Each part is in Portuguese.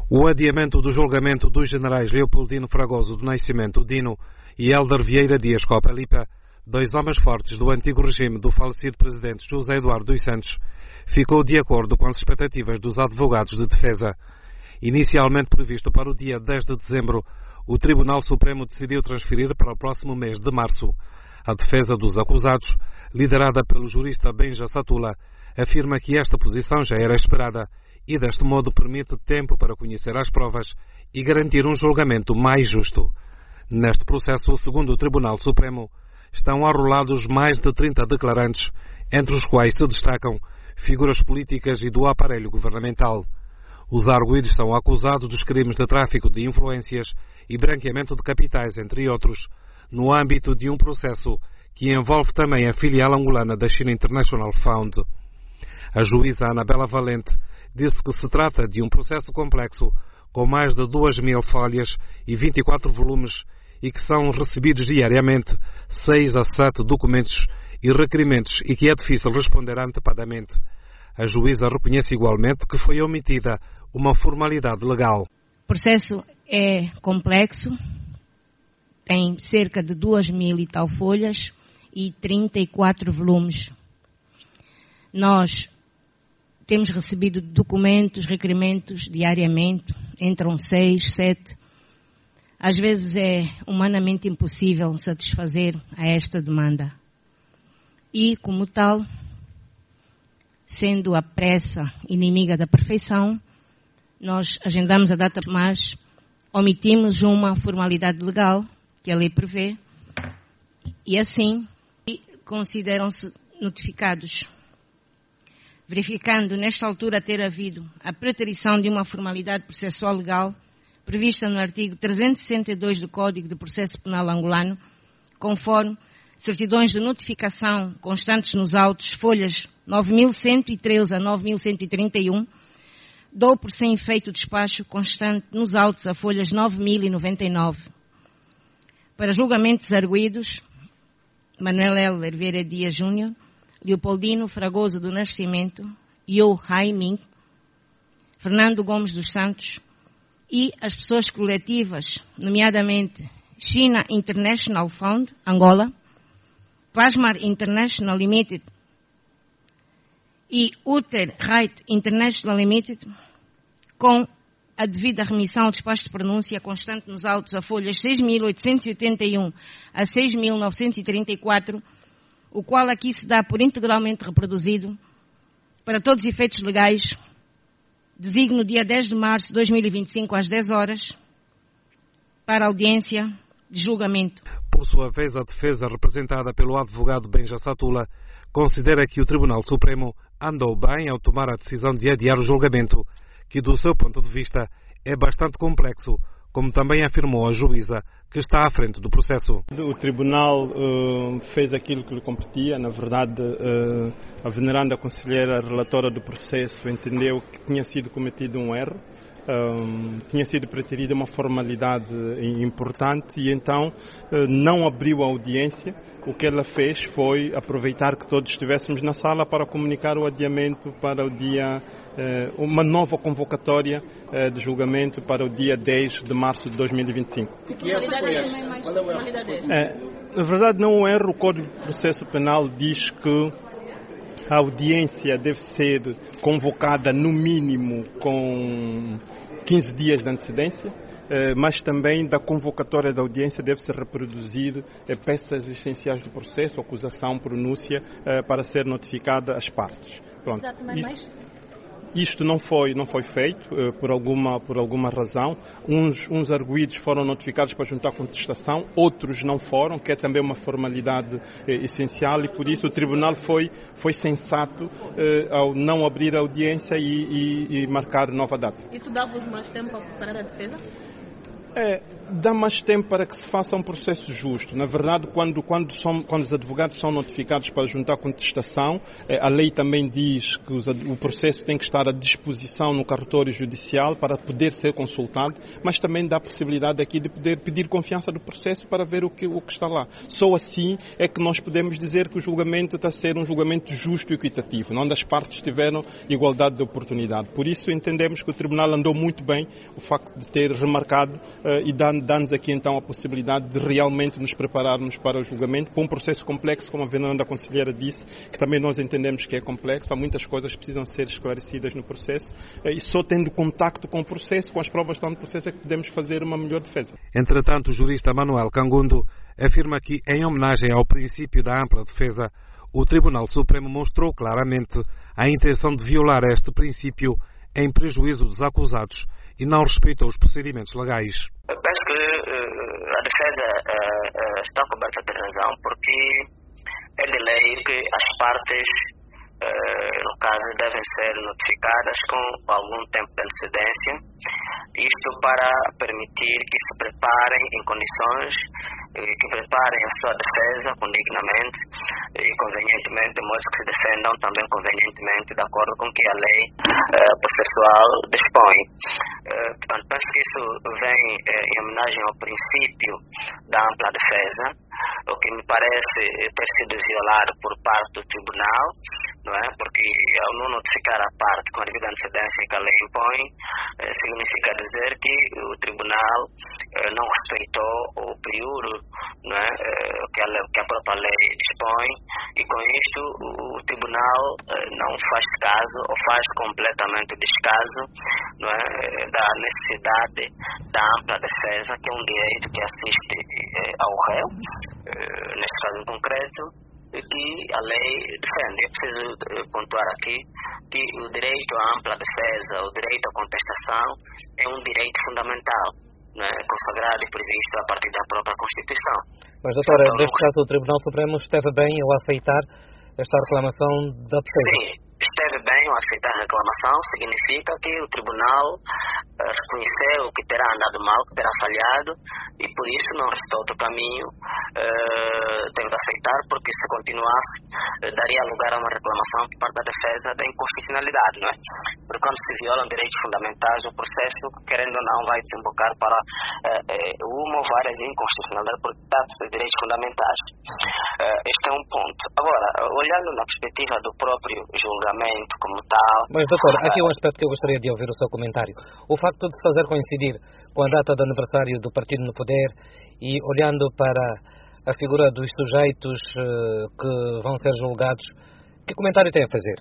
O adiamento do julgamento dos generais Leopoldino Fragoso do Nascimento, Dino, e Hélder Vieira Dias Copa Lipa, dois homens fortes do antigo regime do falecido presidente José Eduardo dos Santos, ficou de acordo com as expectativas dos advogados de defesa. Inicialmente previsto para o dia 10 de dezembro, o Tribunal Supremo decidiu transferir para o próximo mês de março. A defesa dos acusados, liderada pelo jurista Benja Satula, afirma que esta posição já era esperada e deste modo permite tempo para conhecer as provas e garantir um julgamento mais justo. Neste processo, segundo o Tribunal Supremo, estão arrolados mais de 30 declarantes, entre os quais se destacam figuras políticas e do aparelho governamental. Os arguidos são acusados dos crimes de tráfico de influências e branqueamento de capitais, entre outros, no âmbito de um processo que envolve também a filial angolana da China International Fund. A juíza Anabela Valente disse que se trata de um processo complexo, com mais de 2.000 folhas e 24 volumes, e que são recebidos diariamente 6 a 7 documentos e requerimentos e que é difícil responder antecipadamente. A juíza reconhece igualmente que foi omitida uma formalidade legal. O processo é complexo, tem cerca de 2.000 e tal folhas e 34 volumes. Nós temos recebido documentos, requerimentos diariamente, entram 6, 7. Às vezes é humanamente impossível satisfazer a esta demanda. E, como tal, sendo a pressa inimiga da perfeição, nós agendamos a data, mas omitimos uma formalidade legal que a lei prevê e assim consideram-se notificados. Verificando nesta altura ter havido a preterição de uma formalidade processual legal prevista no artigo 362 do Código de Processo Penal angolano, conforme certidões de notificação constantes nos autos, folhas 9.113 a 9.131, dou por sem efeito o despacho constante nos autos a folhas 9.099. Para julgamentos arguidos, Manuel Hélder Vieira Dias Júnior, Leopoldino Fragoso do Nascimento, Yo Haiming, Fernando Gomes dos Santos e as pessoas coletivas, nomeadamente China International Fund, Angola, Plasmar International Limited e Uter Right International Limited, com a devida remissão ao despacho de pronúncia constante nos autos a folhas 6.881 a 6.934, o qual aqui se dá por integralmente reproduzido, para todos os efeitos legais, designo dia 10 de março de 2025 às 10 horas, para audiência de julgamento. Por sua vez, a defesa, representada pelo advogado Benja Satula, considera que o Tribunal Supremo andou bem ao tomar a decisão de adiar o julgamento, que do seu ponto de vista é bastante complexo, como também afirmou a juíza, que está à frente do processo. O Tribunal fez aquilo que lhe competia. Na verdade, a veneranda conselheira relatora do processo entendeu que tinha sido cometido um erro, tinha sido preterida uma formalidade importante e então não abriu a audiência. O que ela fez foi aproveitar que todos estivéssemos na sala para comunicar o adiamento para o dia, uma nova convocatória de julgamento para o dia 10 de março de 2025. Na verdade, não é um erro. O Código de Processo Penal diz que a audiência deve ser convocada no mínimo com 15 dias de antecedência. Mas também da convocatória da audiência deve-se reproduzir peças essenciais do processo, acusação, pronúncia, para ser notificada às partes. Pronto. Isto não foi feito por alguma razão. Uns arguidos foram notificados para juntar contestação, outros não foram, que é também uma formalidade essencial, e por isso o Tribunal foi sensato ao não abrir a audiência e marcar nova data. Isso dava-vos mais tempo para preparar a defesa? Dá mais tempo para que se faça um processo justo. Na verdade, quando os advogados são notificados para juntar contestação, a lei também diz que o processo tem que estar à disposição no cartório judicial para poder ser consultado, mas também dá a possibilidade aqui de poder pedir confiança do processo para ver o que está lá. Só assim é que nós podemos dizer que o julgamento está a ser um julgamento justo e equitativo, onde as partes tiveram igualdade de oportunidade. Por isso entendemos que o Tribunal andou muito bem o facto de ter remarcado e dá-nos aqui então a possibilidade de realmente nos prepararmos para o julgamento, para um processo complexo, como a veneranda conselheira disse, que também nós entendemos que é complexo, há muitas coisas que precisam ser esclarecidas no processo e só tendo contacto com o processo, com as provas que estão no processo, é que podemos fazer uma melhor defesa. Entretanto, o jurista Manuel Cangundo afirma que, em homenagem ao princípio da ampla defesa, o Tribunal Supremo mostrou claramente a intenção de violar este princípio em prejuízo dos acusados e não respeitou os procedimentos legais. Eu penso que a defesa está coberta de razão, porque é de lei que as partes, no caso, devem ser notificadas com algum tempo de antecedência, isto para permitir que se preparem em condições, que preparem a sua defesa dignamente e convenientemente, de modo que se defendam também convenientemente, de acordo com que a lei processual dispõe. Portanto, penso que isso vem em homenagem ao princípio da ampla defesa, o que me parece ter sido violado por parte do Tribunal, não é? Porque ao não notificar a parte com a devida antecedência que a lei impõe, significa dizer que o Tribunal não respeitou o período, não é? que a própria lei dispõe, e com isto o Tribunal não faz caso ou faz completamente descaso, não é? Da necessidade da ampla defesa, que é um direito que assiste ao réu, neste caso em concreto, que a lei defende. Eu preciso pontuar aqui que o direito à ampla defesa, o direito à contestação, é um direito fundamental, né, consagrado e previsto a partir da própria Constituição. Mas, doutora, neste caso o Tribunal Supremo esteve bem ao aceitar esta reclamação da defesa? Sim, esteve bem ao aceitar a reclamação, significa que o Tribunal reconheceu que terá andado mal, que terá falhado, e por isso não restou outro caminho, teve de aceitar, porque se continuasse daria lugar a uma reclamação por parte da defesa da inconstitucionalidade, não é? Porque quando se violam direitos fundamentais, o processo, querendo ou não, vai desembocar para uma ou várias inconstitucionalidades por trata-se de direitos fundamentais. Este é um ponto. Agora, olhando na perspectiva do próprio julgamento como tal... Mas, doutor, aqui um aspecto que eu gostaria de ouvir o seu comentário. O facto de se fazer coincidir com a data do aniversário do partido no poder e olhando para a figura dos sujeitos que vão ser julgados, que comentário tem a fazer?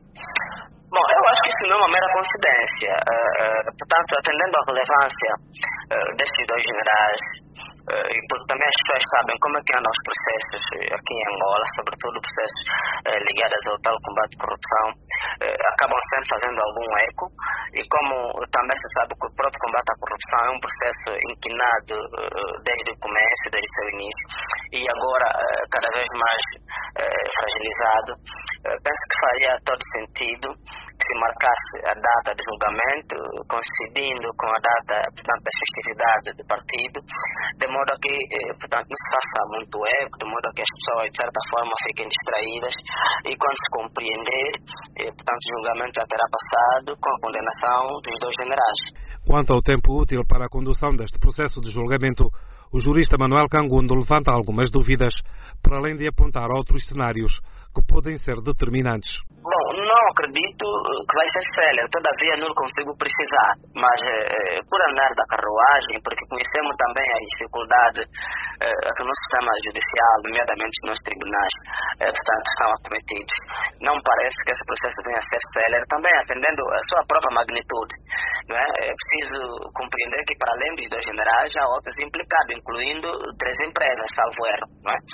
Bom, eu acho que isso não é uma mera coincidência. Portanto, atendendo à relevância destes dois generais, e porque também as pessoas sabem como é que andam os processos aqui em Angola, sobretudo processos ligados ao tal combate à corrupção, acabam sempre fazendo algum eco, e como também se sabe que o próprio combate à corrupção é um processo inquinado desde o começo, desde o seu início, e agora cada vez mais fragilizado, penso que faria todo sentido que se marcasse a data de julgamento, coincidindo com a data, portanto, das festividades do partido, de modo a que, portanto, não se faça muito eco, de modo a que as pessoas, de certa forma, fiquem distraídas, e quando se compreender, portanto, o julgamento já terá passado com a condenação dos dois generais. Quanto ao tempo útil para a condução deste processo de julgamento, o jurista Manuel Cangundo levanta algumas dúvidas, para além de apontar outros cenários que podem ser determinantes. Bom, não acredito que vai ser célere, todavia não consigo precisar, mas por andar da carruagem, porque conhecemos também a dificuldade que no sistema judicial, nomeadamente nos tribunais, portanto, são acometidos. Não parece que esse processo venha a ser célere, também atendendo a sua própria magnitude. Não é? É preciso compreender que, para além dos dois generais, há outros implicados, incluindo 3 empresas, salvo erro. Não é?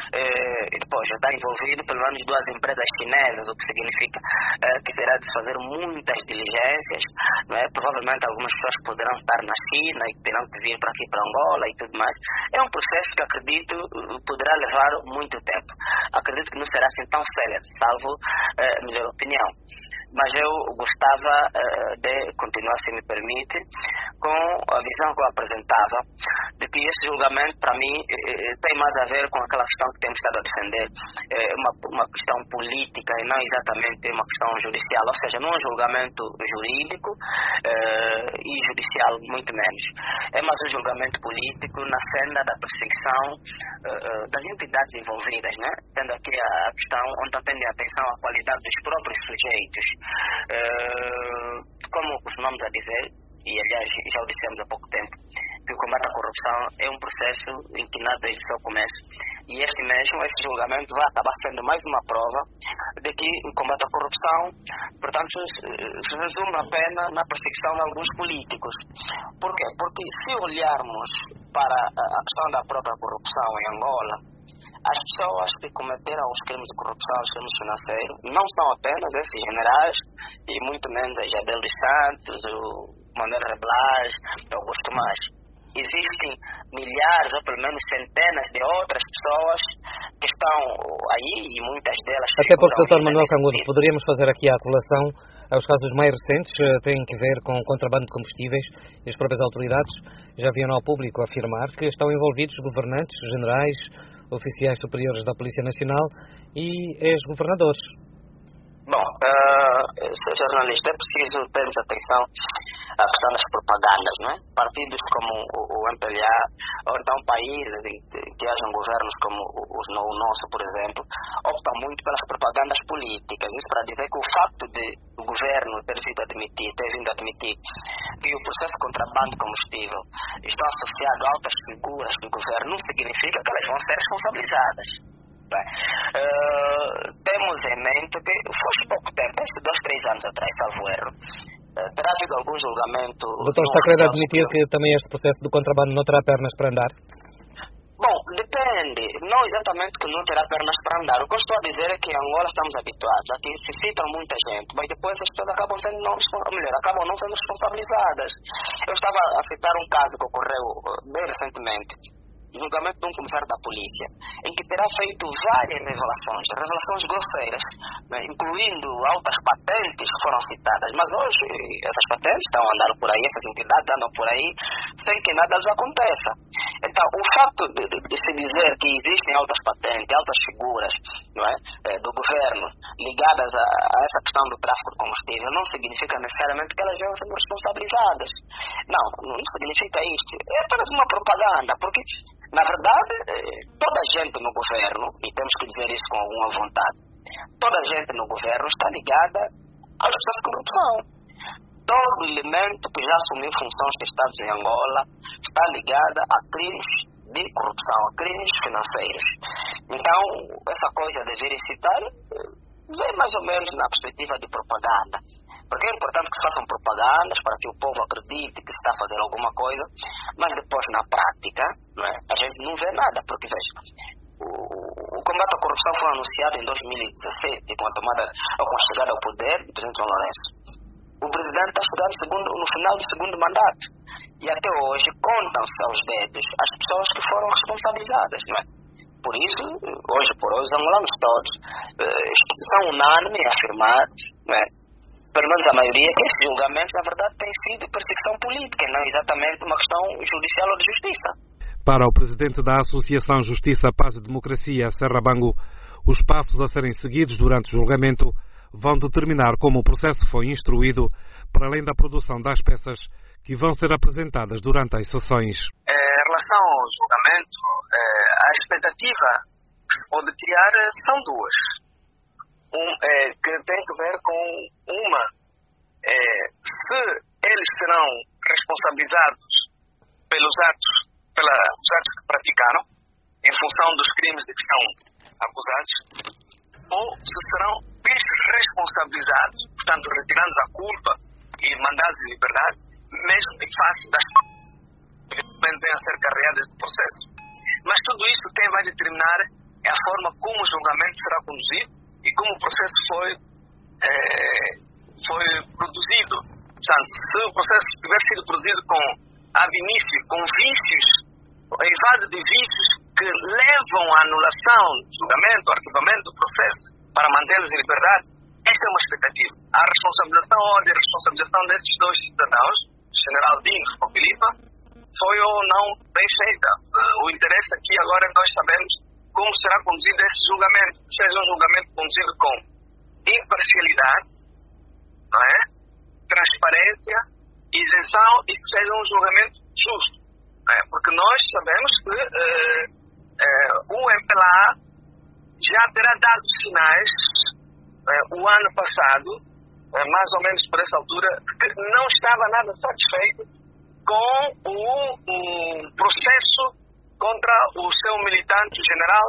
E depois já está envolvido pelo menos 2 empresas chinesas, o que significa que terá de fazer muitas diligências, não é? Provavelmente algumas pessoas poderão estar na China e terão que vir para aqui, para Angola e tudo mais. É um processo que acredito poderá levar muito tempo. Acredito que não será assim tão célere, salvo melhor opinião. mas eu gostava de continuar, se me permite, com a visão que eu apresentava, de que esse julgamento, para mim, tem mais a ver com aquela questão que temos estado a defender, uma questão política e não exatamente uma questão judicial, ou seja, não é um julgamento jurídico e judicial, muito menos. É mais um julgamento político na senda da perseguição das entidades envolvidas, né? Tendo aqui a questão onde atende a atenção à qualidade dos próprios sujeitos. Como costumamos a dizer, e aliás já o dissemos há pouco tempo, que o combate à corrupção é um processo em que nada é só começo, e esse julgamento vai acabar sendo mais uma prova de que o combate à corrupção, portanto, se resume apenas na perseguição de alguns políticos. Por quê? Porque se olharmos para a questão da própria corrupção em Angola, as pessoas que cometeram os crimes de corrupção, os crimes financeiros, não são apenas esses generais, e muito menos a Isabel dos Santos, o Manuel Reblas, o Augusto Mais. Existem milhares, ou pelo menos centenas de outras pessoas que estão aí, e muitas delas... Até porque, Dr. Manuel Cangudo, poderíamos fazer aqui a colação aos casos mais recentes, têm que ver com o contrabando de combustíveis, e as próprias autoridades já vieram ao público afirmar que estão envolvidos governantes, generais, oficiais superiores da Polícia Nacional e ex-governadores. Bom, Sr. jornalista, é preciso termos atenção à questão das propagandas, não é? Partidos como o MPLA, ou então países em que hajam governos como o nosso, por exemplo, optam muito pelas propagandas políticas. Isso para dizer que o facto de o governo ter vindo admitir que o processo de contrabando de combustível está associado a altas figuras do governo, não significa que elas vão ser responsabilizadas. Temos em mente que foi pouco tempo, 2-3 anos atrás, salvo erro, terá havido algum julgamento... O doutor está a querer admitir que também este processo do contrabando não terá pernas para andar? Bom, depende. Não exatamente que não terá pernas para andar. O que eu estou a dizer é que em Angola estamos habituados a que se citam muita gente, mas depois as pessoas acabam acabam não sendo responsabilizadas. Eu estava a citar um caso que ocorreu bem recentemente, julgamento de um comissário da polícia, em que terá feito várias revelações grosseiras, né, incluindo altas patentes que foram citadas, mas hoje essas patentes estão andando por aí, essas entidades andam por aí, sem que nada lhes aconteça. Então, o fato de se dizer que existem altas patentes, altas figuras, não é, do governo ligadas a essa questão do tráfico de combustível, não significa necessariamente que elas vão ser responsabilizadas. Não significa isto. É apenas uma propaganda, porque na verdade, toda a gente no governo, e temos que dizer isso com alguma vontade, toda a gente no governo está ligada aos processos de corrupção. Todo elemento que já assumiu funções de Estados em Angola está ligada a crimes de corrupção, a crimes financeiros. Então, essa coisa de vir e citar, vem mais ou menos na perspectiva de propaganda. Porque é importante que se façam propagandas para que o povo acredite que se está a fazer alguma coisa, mas depois na prática, não é? A gente não vê nada, porque veja, o combate à corrupção foi anunciado em 2017, com a chegada ao poder do presidente João Lourenço. O presidente está chegando no final do segundo mandato, e até hoje contam-se aos dedos as pessoas que foram responsabilizadas, não é? Por isso, hoje por hoje, os angolanos todos são unânimes a afirmar, não é? Pelo menos a maioria, que esses julgamentos, na verdade, têm sido perseguição política, não exatamente uma questão judicial ou de justiça. Para o presidente da Associação Justiça, Paz e Democracia, Serra Bangu, os passos a serem seguidos durante o julgamento vão determinar como o processo foi instruído, para além da produção das peças que vão ser apresentadas durante as sessões. Em relação ao julgamento, a expectativa que se pode criar são duas. Que tem que ver com se eles serão responsabilizados pelos atos que praticaram em função dos crimes de que são acusados, ou se serão desresponsabilizados, portanto retirando a culpa e mandados de liberdade, mesmo em face das que venham a ser carregadas do processo. Mas tudo isso quem vai determinar é a forma como o julgamento será conduzido e como o processo foi produzido. Portanto, se o processo tiver sido produzido ab início, com vícios, invade de vícios que levam à anulação do julgamento, ao arquivamento do processo para mantê-los em liberdade, é Esta é uma expectativa. A responsabilização ou a responsabilização desses dois cidadãos, o general Dino e o Filipa, foi ou não bem feita. O interesse aqui agora é nós sabemos como será conduzido esse julgamento. Seja um julgamento conduzido com imparcialidade, não é? Transparência, isenção e que seja um julgamento justo. Não é? Porque nós sabemos que o MPLA já terá dado sinais o ano passado, mais ou menos por essa altura, que não estava nada satisfeito com o processo contra o seu militante, o general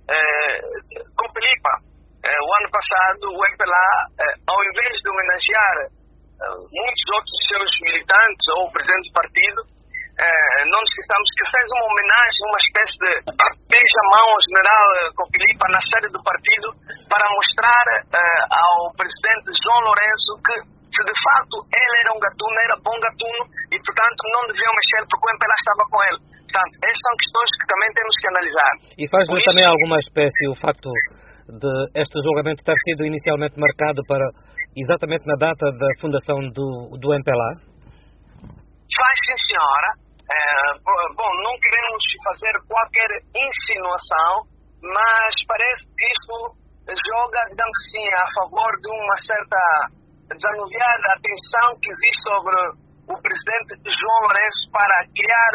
Copelipa. O ano passado, o MPLA, ao invés de homenagear muitos outros seus militantes ou o presidente do partido, não necessitamos que fez uma homenagem, uma espécie de beija-mão ao general Copelipa na sede do partido para mostrar ao presidente João Lourenço que se de fato ele era um gatuno, era bom gatuno e portanto não deviam mexer porque o MPLA estava com ele. Portanto, essas são questões que também temos que analisar. E faz-lhe também alguma espécie o facto de este julgamento ter sido inicialmente marcado para exatamente na data da fundação do MPLA? Faz, sim, senhora. Bom, não queremos fazer qualquer insinuação, mas parece que isso joga, digamos assim, a favor de uma certa desanuviada atenção que existe sobre o presidente João Lourenço para criar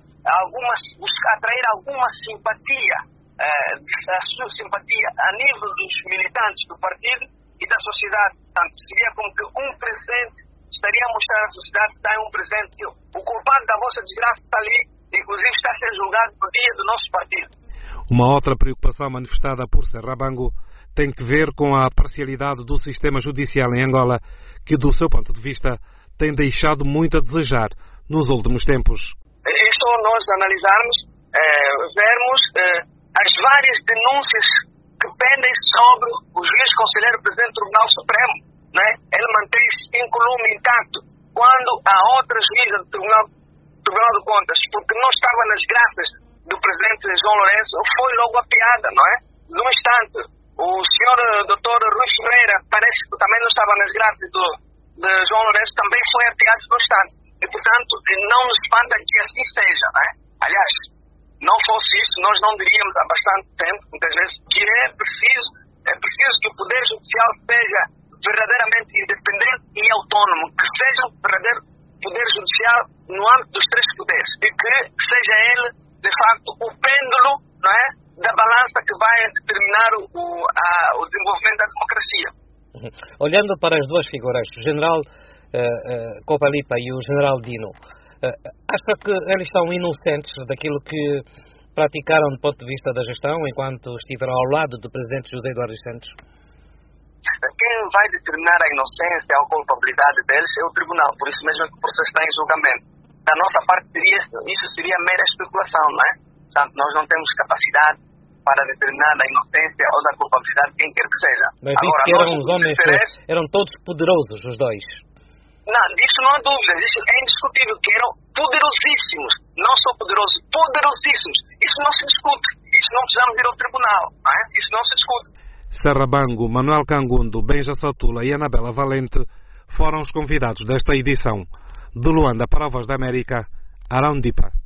atrair alguma simpatia, a sua simpatia a nível dos militantes do partido e da sociedade. Portanto, seria como que um presidente estaria a mostrar à sociedade que está em um presidente. O culpado da vossa desgraça está ali, inclusive está a ser julgado no dia do nosso partido. Uma outra preocupação manifestada por Serrabango tem que ver com a parcialidade do sistema judicial em Angola, que, do seu ponto de vista, tem deixado muito a desejar nos últimos tempos. É só nós analisarmos, vermos as várias denúncias que pendem sobre o juiz conselheiro presidente do Tribunal Supremo. Né? Ele mantém-se incolume intacto quando a outra juíza do Tribunal de Contas, porque não estava nas graças do presidente João Lourenço, foi logo apiada, não é? Num instante. O senhor Dr. Rui Ferreira parece que também não estava nas graças de João Lourenço, também foi apiado no instante. E, portanto, não nos espanta que assim seja, não é? Aliás, não fosse isso, nós não diríamos há bastante tempo, muitas vezes, que é preciso que o Poder Judicial seja verdadeiramente independente e autônomo, que seja um verdadeiro Poder Judicial no âmbito dos três poderes e que seja ele, de facto, o pêndulo, não é, da balança que vai determinar o desenvolvimento da democracia. Olhando para as duas figuras, o general Copelipa e o general Dino, acha que eles estão inocentes daquilo que praticaram do ponto de vista da gestão enquanto estiveram ao lado do presidente José Eduardo dos Santos? Quem vai determinar a inocência ou a culpabilidade deles é o tribunal, por isso mesmo que o processo está em julgamento. Da nossa parte, isso seria mera especulação, não é? Portanto, nós não temos capacidade para determinar a inocência ou da culpabilidade de quem quer que seja. Mas disse que eram os homens, eram todos poderosos, os dois. Não, disso não há dúvida, isso é indiscutível, que eram poderosíssimos, não só poderosos, poderosíssimos. Isso não se discute, isso não precisamos ir ao tribunal, não é? Isso não se discute. Serrabango, Manuel Cangundo, Benja Satula e Anabela Valente foram os convidados desta edição. De Luanda para a Voz da América, Arão Dipa.